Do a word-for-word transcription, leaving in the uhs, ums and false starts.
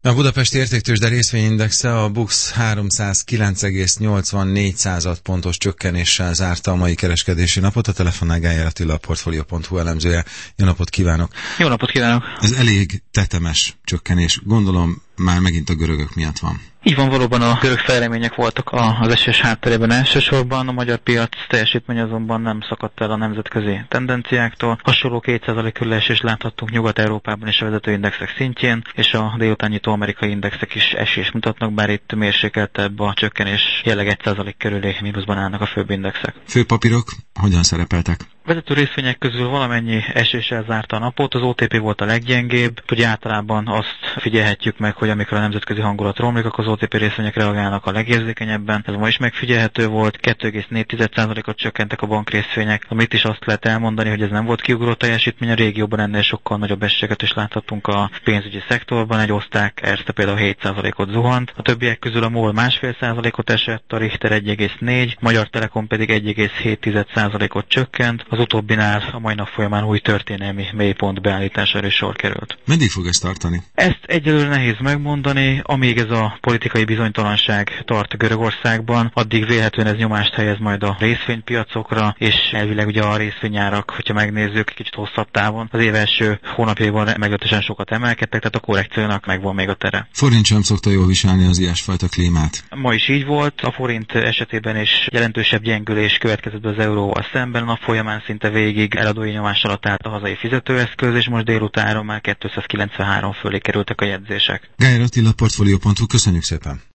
A budapesti értéktőzsde részvényindexe a BUX háromszázkilenc egész nyolcvannégy pontos csökkenéssel zárta a mai kereskedési napot. A telefonnál Gájer Attila, a Portfolio pont hu elemzője. Jó napot kívánok! Jó napot kívánok! Ez elég tetemes csökkenés. Gondolom már megint a görögök miatt van. Így van, valóban a görög fejlemények voltak az esés hátterében elsősorban, a magyar piac teljesítmény azonban nem szakadt el a nemzetközi tendenciáktól. Hasonló két százalék körül esést láthattunk Nyugat-Európában és a vezető indexek szintjén, és a délután nyitó amerikai indexek is esést mutatnak, bár itt mérsékeltebb a csökkenés, jelleg egy százalék körüli mínuszban állnak a főbb indexek. Főpapírok hogyan szerepeltek? Vezető részvények közül valamennyi eséssel zárta a napot, az o té pé volt a leggyengébb, hogy általában azt figyelhetjük meg, hogy amikor a nemzetközi hangulat romlik, akkor az o té pé részvények reagálnak a legérzékenyebben. Ez ma is megfigyelhető volt, kettő egész négy százalékot csökkentek a bankrészvények, amit is azt lehet elmondani, hogy ez nem volt kiugró teljesítmény, a régióban ennél sokkal nagyobb eséseket is láthattunk a pénzügyi szektorban, egy osztrák Erste például hét százalékot zuhant, a többiek közül a MOL másfél százalékot esett, a Richter egy egész négy, a Magyar Telekom pedig egy egész hét százalékot csökkent. Az utóbbinál a mai nap folyamán új történelmi mélypont beállítására is sor került. Meddig fog ezt tartani? Ezt egyelőre nehéz megmondani, amíg ez a politikai bizonytalanság tart Görögországban, addig vélhetően ez nyomást helyez majd a részvénypiacokra, és elvileg ugye a részvényárak, hogyha megnézzük kicsit hosszabb távon, az év első hónapjában meglehetősen sokat emelkedtek, tehát a korrekciónak megvan még a tere. Forint sem szokta jól viselni az ilyesfajta klímát. Ma is így volt, a forint esetében is jelentősebb gyengülés következett be az euróval szemben, a nap folyamán szinte végig eladói nyomás alatt állt a hazai fizetőeszköz, és most délutáron már kétszázkilencvenhárom fölé kerültek a jegyzések. Gájer Attila, Portfolio pont hu, köszönjük szépen!